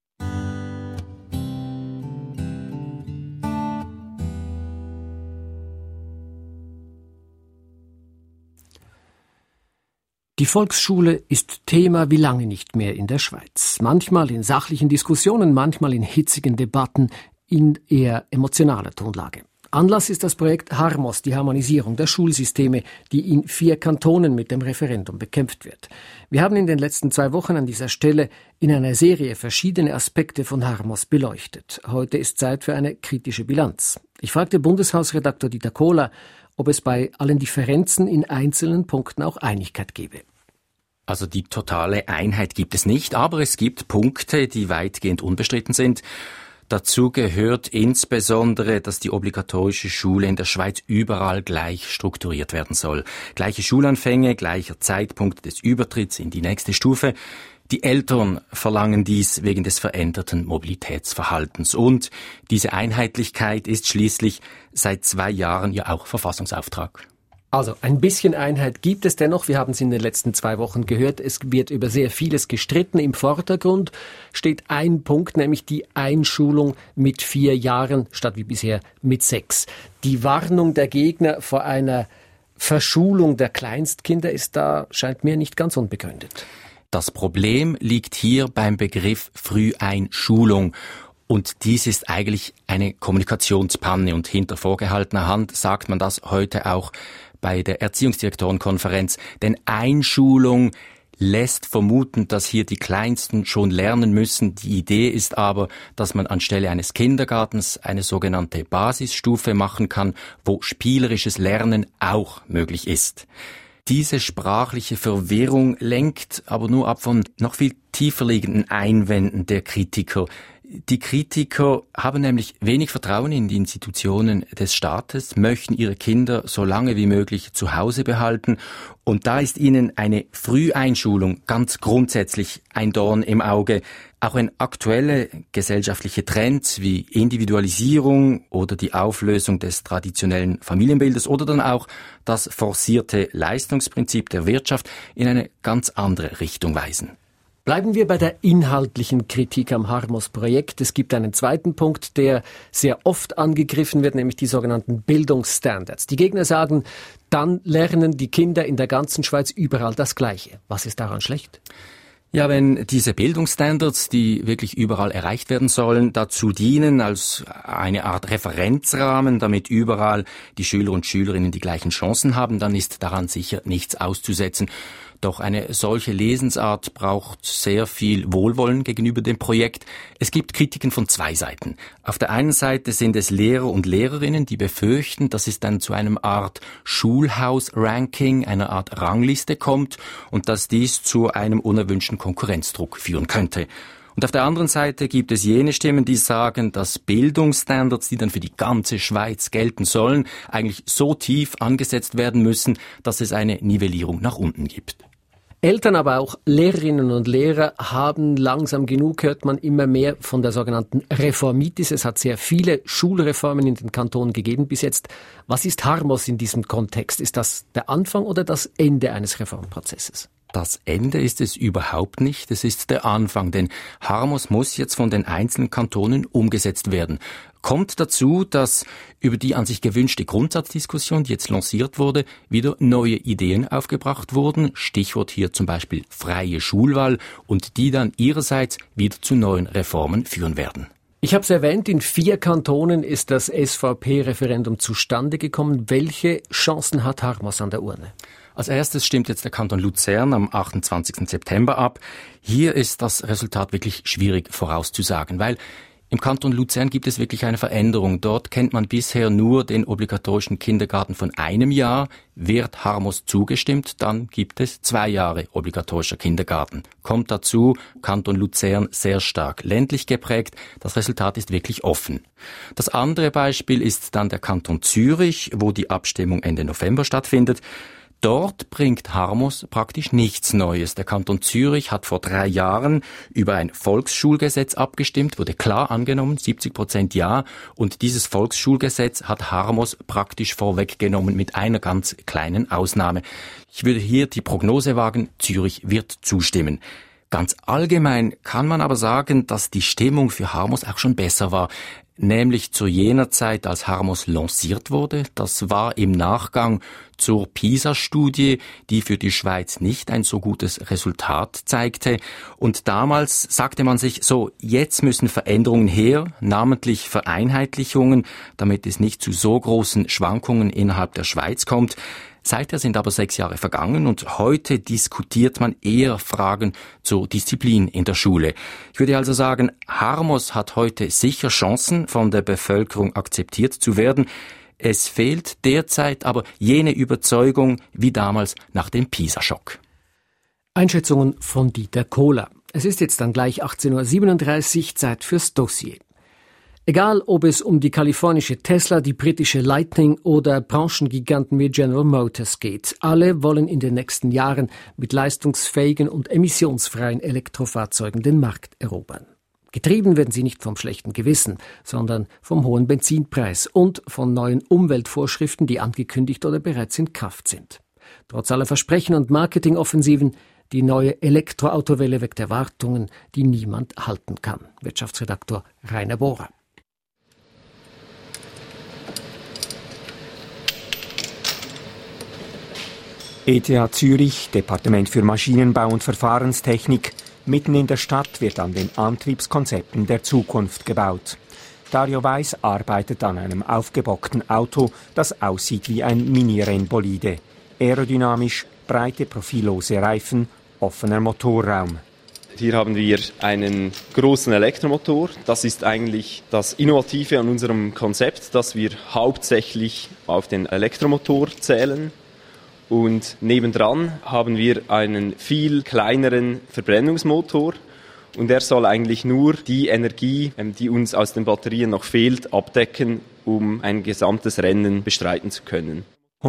Die Volksschule ist Thema wie lange nicht mehr in der Schweiz. Manchmal in sachlichen Diskussionen, manchmal in hitzigen Debatten, in eher emotionaler Tonlage. Anlass ist das Projekt Harmos, die Harmonisierung der Schulsysteme, die in 4 Kantonen mit dem Referendum bekämpft wird. Wir haben in den letzten 2 Wochen an dieser Stelle in einer Serie verschiedene Aspekte von Harmos beleuchtet. Heute ist Zeit für eine kritische Bilanz. Ich fragte Bundeshausredaktor Dieter Kohler, ob es bei allen Differenzen in einzelnen Punkten auch Einigkeit gäbe. Also die totale Einheit gibt es nicht, aber es gibt Punkte, die weitgehend unbestritten sind. Dazu gehört insbesondere, dass die obligatorische Schule in der Schweiz überall gleich strukturiert werden soll. Gleiche Schulanfänge, gleicher Zeitpunkt des Übertritts in die nächste Stufe. Die Eltern verlangen dies wegen des veränderten Mobilitätsverhaltens. Und diese Einheitlichkeit ist schließlich seit 2 Jahren ja auch Verfassungsauftrag. Also ein bisschen Einheit gibt es dennoch. Wir haben es in den letzten 2 Wochen gehört. Es wird über sehr vieles gestritten. Im Vordergrund steht ein Punkt, nämlich die Einschulung mit 4 Jahren statt wie bisher mit 6. Die Warnung der Gegner vor einer Verschulung der Kleinstkinder ist da, scheint mir, nicht ganz unbegründet. Das Problem liegt hier beim Begriff Früheinschulung. Und dies ist eigentlich eine Kommunikationspanne. Und hinter vorgehaltener Hand sagt man das heute auch bei der Erziehungsdirektorenkonferenz. Denn Einschulung lässt vermuten, dass hier die Kleinsten schon lernen müssen. Die Idee ist aber, dass man anstelle eines Kindergartens eine sogenannte Basisstufe machen kann, wo spielerisches Lernen auch möglich ist. Diese sprachliche Verwirrung lenkt aber nur ab von noch viel tiefer liegenden Einwänden der Kritiker. Die Kritiker haben nämlich wenig Vertrauen in die Institutionen des Staates, möchten ihre Kinder so lange wie möglich zu Hause behalten. Und da ist ihnen eine Früheinschulung ganz grundsätzlich ein Dorn im Auge. Auch wenn aktuelle gesellschaftliche Trends wie Individualisierung oder die Auflösung des traditionellen Familienbildes oder dann auch das forcierte Leistungsprinzip der Wirtschaft in eine ganz andere Richtung weisen. Bleiben wir bei der inhaltlichen Kritik am Harmos-Projekt. Es gibt einen zweiten Punkt, der sehr oft angegriffen wird, nämlich die sogenannten Bildungsstandards. Die Gegner sagen, dann lernen die Kinder in der ganzen Schweiz überall das Gleiche. Was ist daran schlecht? Ja, wenn diese Bildungsstandards, die wirklich überall erreicht werden sollen, dazu dienen als eine Art Referenzrahmen, damit überall die Schüler und Schülerinnen die gleichen Chancen haben, dann ist daran sicher nichts auszusetzen. Doch eine solche Lesensart braucht sehr viel Wohlwollen gegenüber dem Projekt. Es gibt Kritiken von 2 Seiten. Auf der einen Seite sind es Lehrer und Lehrerinnen, die befürchten, dass es dann zu einem Art Schulhaus-Ranking, einer Art Rangliste kommt und dass dies zu einem unerwünschten Konkurrenzdruck führen könnte. Und auf der anderen Seite gibt es jene Stimmen, die sagen, dass Bildungsstandards, die dann für die ganze Schweiz gelten sollen, eigentlich so tief angesetzt werden müssen, dass es eine Nivellierung nach unten gibt. Eltern, aber auch Lehrerinnen und Lehrer haben langsam genug, hört man immer mehr von der sogenannten Reformitis. Es hat sehr viele Schulreformen in den Kantonen gegeben bis jetzt. Was ist Harmos in diesem Kontext? Ist das der Anfang oder das Ende eines Reformprozesses? Das Ende ist es überhaupt nicht, es ist der Anfang, denn Harmos muss jetzt von den einzelnen Kantonen umgesetzt werden. Kommt dazu, dass über die an sich gewünschte Grundsatzdiskussion, die jetzt lanciert wurde, wieder neue Ideen aufgebracht wurden, Stichwort hier zum Beispiel freie Schulwahl, und die dann ihrerseits wieder zu neuen Reformen führen werden. Ich habe es erwähnt, in 4 Kantonen ist das SVP-Referendum zustande gekommen. Welche Chancen hat Harmos an der Urne? Als erstes stimmt jetzt der Kanton Luzern am 28. September ab. Hier ist das Resultat wirklich schwierig vorauszusagen, weil im Kanton Luzern gibt es wirklich eine Veränderung. Dort kennt man bisher nur den obligatorischen Kindergarten von einem Jahr. Wird Harmos zugestimmt, dann gibt es 2 Jahre obligatorischer Kindergarten. Kommt dazu, Kanton Luzern sehr stark ländlich geprägt. Das Resultat ist wirklich offen. Das andere Beispiel ist dann der Kanton Zürich, wo die Abstimmung Ende November stattfindet. Dort bringt Harmos praktisch nichts Neues. Der Kanton Zürich hat vor 3 Jahren über ein Volksschulgesetz abgestimmt, wurde klar angenommen, 70% ja. Und dieses Volksschulgesetz hat Harmos praktisch vorweggenommen mit einer ganz kleinen Ausnahme. Ich würde hier die Prognose wagen, Zürich wird zustimmen. Ganz allgemein kann man aber sagen, dass die Stimmung für Harmos auch schon besser war. Nämlich zu jener Zeit, als Harmos lanciert wurde. Das war im Nachgang zur PISA-Studie, die für die Schweiz nicht ein so gutes Resultat zeigte. Und damals sagte man sich so, jetzt müssen Veränderungen her, namentlich Vereinheitlichungen, damit es nicht zu so großen Schwankungen innerhalb der Schweiz kommt. Seither sind aber 6 Jahre vergangen und heute diskutiert man eher Fragen zur Disziplin in der Schule. Ich würde also sagen, Harmos hat heute sicher Chancen, von der Bevölkerung akzeptiert zu werden. Es fehlt derzeit aber jene Überzeugung wie damals nach dem PISA-Schock. Einschätzungen von Dieter Kohler. Es ist jetzt dann gleich 18:37 Uhr, Zeit fürs Dossier. Egal, ob es um die kalifornische Tesla, die britische Lightning oder Branchengiganten wie General Motors geht, alle wollen in den nächsten Jahren mit leistungsfähigen und emissionsfreien Elektrofahrzeugen den Markt erobern. Getrieben werden sie nicht vom schlechten Gewissen, sondern vom hohen Benzinpreis und von neuen Umweltvorschriften, die angekündigt oder bereits in Kraft sind. Trotz aller Versprechen und Marketingoffensiven, die neue Elektroautowelle weckt Erwartungen, die niemand halten kann. Wirtschaftsredaktor Rainer Bohrer. ETH Zürich, Departement für Maschinenbau und Verfahrenstechnik. Mitten in der Stadt wird an den Antriebskonzepten der Zukunft gebaut. Dario Weiss arbeitet an einem aufgebockten Auto, das aussieht wie ein Mini-Rennbolide. Aerodynamisch, breite profillose Reifen, offener Motorraum. Hier haben wir einen großen Elektromotor. Das ist eigentlich das Innovative an unserem Konzept, dass wir hauptsächlich auf den Elektromotor zählen. Und nebendran haben wir einen viel kleineren Verbrennungsmotor und der soll eigentlich nur die Energie, die uns aus den Batterien noch fehlt, abdecken, um ein gesamtes Rennen bestreiten zu können.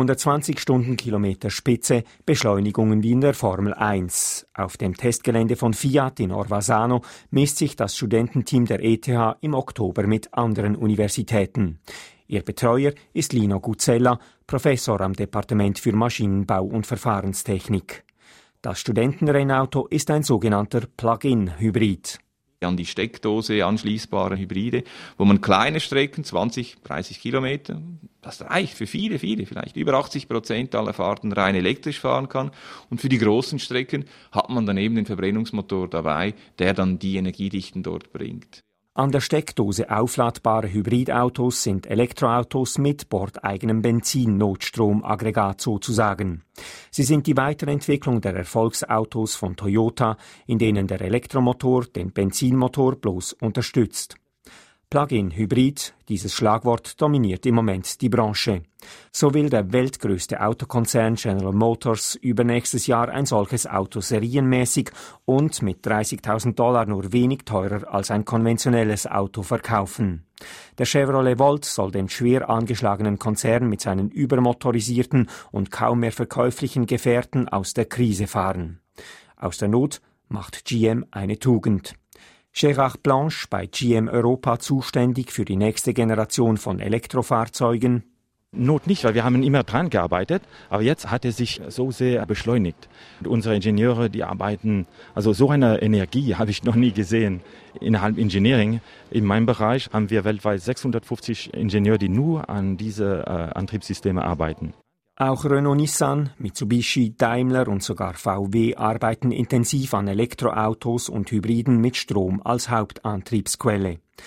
120 Stundenkilometer Spitze, Beschleunigungen wie in der Formel 1. Auf dem Testgelände von Fiat in Orvasano misst sich das Studententeam der ETH im Oktober mit anderen Universitäten. Ihr Betreuer ist Lino Guzzella, Professor am Departement für Maschinenbau und Verfahrenstechnik. Das Studentenrennauto ist ein sogenannter Plug-in-Hybrid. An die Steckdose anschließbare Hybride, wo man kleine Strecken, 20, 30 Kilometer, das reicht für viele, vielleicht über 80% aller Fahrten rein elektrisch fahren kann. Und für die großen Strecken hat man dann eben den Verbrennungsmotor dabei, der dann die Energiedichten dort bringt. An der Steckdose aufladbare Hybridautos sind Elektroautos mit bordeigenem Benzin-Notstromaggregat sozusagen. Sie sind die Weiterentwicklung der Erfolgsautos von Toyota, in denen der Elektromotor den Benzinmotor bloß unterstützt. Plug-in-Hybrid, dieses Schlagwort dominiert im Moment die Branche. So will der weltgrößte Autokonzern General Motors übernächstes Jahr ein solches Auto serienmäßig und mit $30.000 nur wenig teurer als ein konventionelles Auto verkaufen. Der Chevrolet Volt soll den schwer angeschlagenen Konzern mit seinen übermotorisierten und kaum mehr verkäuflichen Gefährten aus der Krise fahren. Aus der Not macht GM eine Tugend. Gérard Blanche, bei GM Europa zuständig für die nächste Generation von Elektrofahrzeugen. Not nicht, weil wir haben immer dran gearbeitet, aber jetzt hat es sich so sehr beschleunigt. Und unsere Ingenieure, die arbeiten, also so eine Energie habe ich noch nie gesehen innerhalb Engineering. In meinem Bereich haben wir weltweit 650 Ingenieure, die nur an diese Antriebssysteme arbeiten. Auch Renault-Nissan, Mitsubishi, Daimler und sogar VW arbeiten intensiv an Elektroautos und Hybriden mit Strom als Hauptantriebsquelle.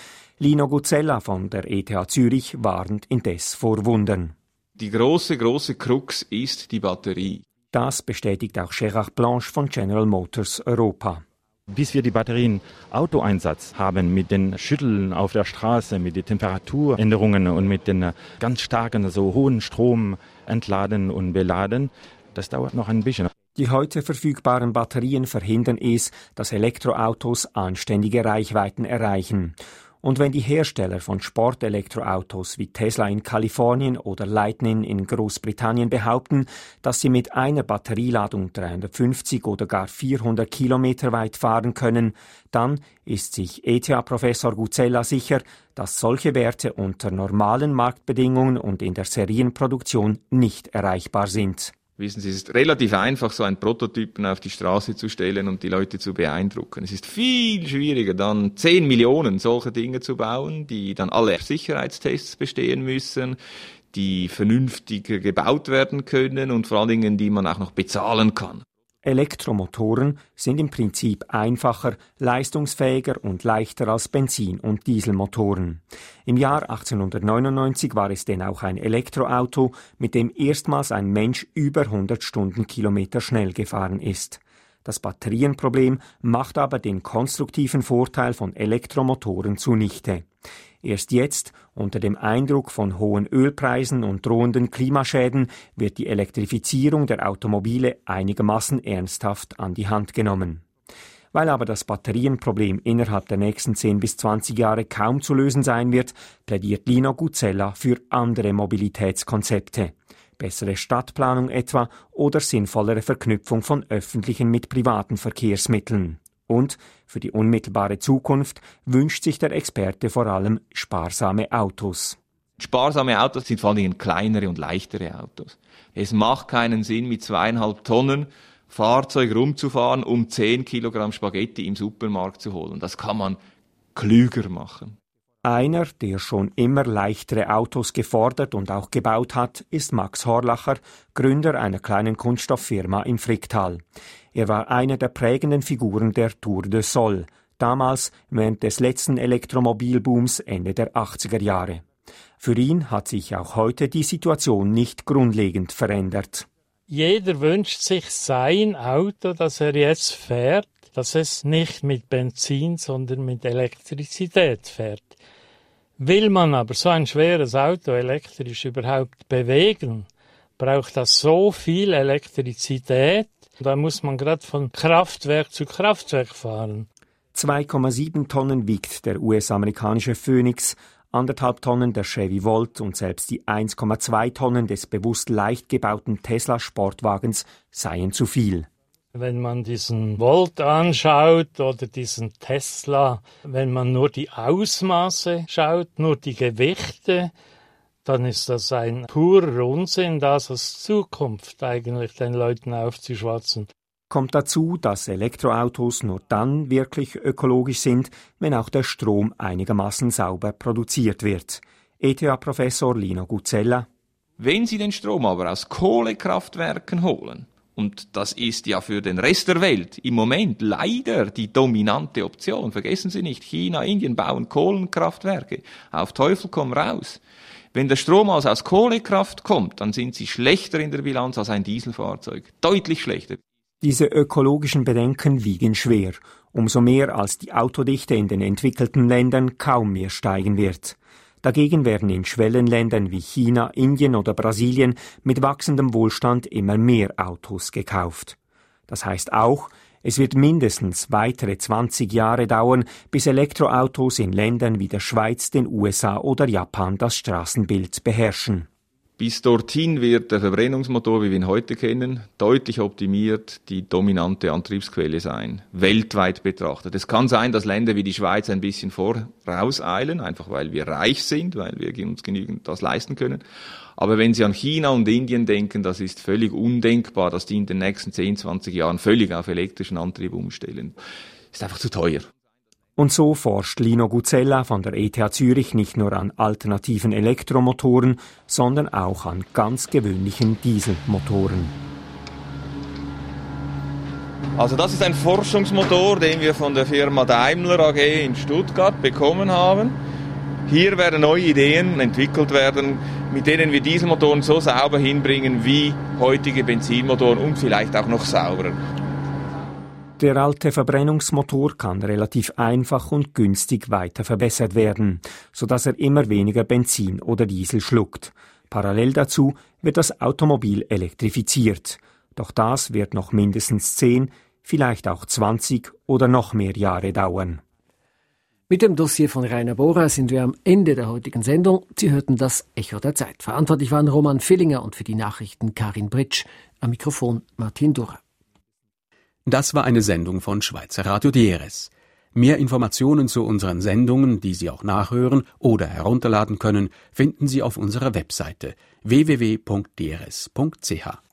Lino Guzzella von der ETH Zürich warnt indes vor Wundern. Die große Krux ist die Batterie. Das bestätigt auch Gérard Blanche von General Motors Europa. Bis wir die Batterien Autoeinsatz haben mit den Schütteln auf der Straße, mit den Temperaturänderungen und mit den ganz starken, so hohen Strom entladen und beladen, das dauert noch ein bisschen. Die heute verfügbaren Batterien verhindern es, dass Elektroautos anständige Reichweiten erreichen. Und wenn die Hersteller von Sportelektroautos wie Tesla in Kalifornien oder Lightning in Großbritannien behaupten, dass sie mit einer Batterieladung 350 oder gar 400 Kilometer weit fahren können, dann ist sich ETH-Professor Guzzella sicher, dass solche Werte unter normalen Marktbedingungen und in der Serienproduktion nicht erreichbar sind. Wissen Sie, es ist relativ einfach, so einen Prototypen auf die Straße zu stellen und die Leute zu beeindrucken. Es ist viel schwieriger, dann 10 Millionen solcher Dinge zu bauen, die dann alle Sicherheitstests bestehen müssen, die vernünftig gebaut werden können und vor allen Dingen, die man auch noch bezahlen kann. Elektromotoren sind im Prinzip einfacher, leistungsfähiger und leichter als Benzin- und Dieselmotoren. Im Jahr 1899 war es denn auch ein Elektroauto, mit dem erstmals ein Mensch über 100 Stundenkilometer schnell gefahren ist. Das Batterienproblem macht aber den konstruktiven Vorteil von Elektromotoren zunichte. Erst jetzt, unter dem Eindruck von hohen Ölpreisen und drohenden Klimaschäden, wird die Elektrifizierung der Automobile einigermaßen ernsthaft an die Hand genommen. Weil aber das Batterienproblem innerhalb der nächsten 10 bis 20 Jahre kaum zu lösen sein wird, plädiert Lino Guzzella für andere Mobilitätskonzepte. Bessere Stadtplanung etwa oder sinnvollere Verknüpfung von öffentlichen mit privaten Verkehrsmitteln. Und für die unmittelbare Zukunft wünscht sich der Experte vor allem sparsame Autos. Sparsame Autos sind vor allen Dingen kleinere und leichtere Autos. Es macht keinen Sinn, mit 2,5 Tonnen Fahrzeug rumzufahren, um 10 Kilogramm Spaghetti im Supermarkt zu holen. Das kann man klüger machen. Einer, der schon immer leichtere Autos gefordert und auch gebaut hat, ist Max Horlacher, Gründer einer kleinen Kunststofffirma im Fricktal. Er war eine der prägenden Figuren der Tour de Sol, damals während des letzten Elektromobilbooms Ende der 80er Jahre. Für ihn hat sich auch heute die Situation nicht grundlegend verändert. Jeder wünscht sich sein Auto, das er jetzt fährt, dass es nicht mit Benzin, sondern mit Elektrizität fährt. Will man aber so ein schweres Auto elektrisch überhaupt bewegen, braucht das so viel Elektrizität. Da muss man gerade von Kraftwerk zu Kraftwerk fahren. 2,7 Tonnen wiegt der US-amerikanische Phoenix, 1,5 Tonnen der Chevy Volt und selbst die 1,2 Tonnen des bewusst leicht gebauten Tesla-Sportwagens seien zu viel. Wenn man diesen Volt anschaut oder diesen Tesla, wenn man nur die Ausmaße schaut, nur die Gewichte, dann ist das ein purer Unsinn, das als Zukunft eigentlich den Leuten aufzuschwatzen. Kommt dazu, dass Elektroautos nur dann wirklich ökologisch sind, wenn auch der Strom einigermaßen sauber produziert wird. ETH-Professor Lino Guzzella. Wenn Sie den Strom aber aus Kohlekraftwerken holen, und das ist ja für den Rest der Welt im Moment leider die dominante Option. Vergessen Sie nicht, China, Indien bauen Kohlenkraftwerke. Auf Teufel komm raus. Wenn der Strom also aus Kohlekraft kommt, dann sind sie schlechter in der Bilanz als ein Dieselfahrzeug. Deutlich schlechter. Diese ökologischen Bedenken wiegen schwer. Umso mehr als die Autodichte in den entwickelten Ländern kaum mehr steigen wird. Dagegen werden in Schwellenländern wie China, Indien oder Brasilien mit wachsendem Wohlstand immer mehr Autos gekauft. Das heißt auch, es wird mindestens weitere 20 Jahre dauern, bis Elektroautos in Ländern wie der Schweiz, den USA oder Japan das Straßenbild beherrschen. Bis dorthin wird der Verbrennungsmotor, wie wir ihn heute kennen, deutlich optimiert die dominante Antriebsquelle sein, weltweit betrachtet. Es kann sein, dass Länder wie die Schweiz ein bisschen vorauseilen, einfach weil wir reich sind, weil wir uns genügend das leisten können. Aber wenn Sie an China und Indien denken, das ist völlig undenkbar, dass die in den nächsten 10, 20 Jahren völlig auf elektrischen Antrieb umstellen. Ist einfach zu teuer. Und so forscht Lino Guzzella von der ETH Zürich nicht nur an alternativen Elektromotoren, sondern auch an ganz gewöhnlichen Dieselmotoren. Also das ist ein Forschungsmotor, den wir von der Firma Daimler AG in Stuttgart bekommen haben. Hier werden neue Ideen entwickelt werden, mit denen wir Dieselmotoren so sauber hinbringen wie heutige Benzinmotoren und vielleicht auch noch sauberer. Der alte Verbrennungsmotor kann relativ einfach und günstig weiter verbessert werden, sodass er immer weniger Benzin oder Diesel schluckt. Parallel dazu wird das Automobil elektrifiziert. Doch das wird noch mindestens 10, vielleicht auch 20 oder noch mehr Jahre dauern. Mit dem Dossier von Rainer Bohrer sind wir am Ende der heutigen Sendung. Sie hörten das Echo der Zeit. Verantwortlich waren Roman Villinger und für die Nachrichten Karin Britsch. Am Mikrofon Martin Durrer. Das war eine Sendung von Schweizer Radio DRS. Mehr Informationen zu unseren Sendungen, die Sie auch nachhören oder herunterladen können, finden Sie auf unserer Webseite www.drs.ch.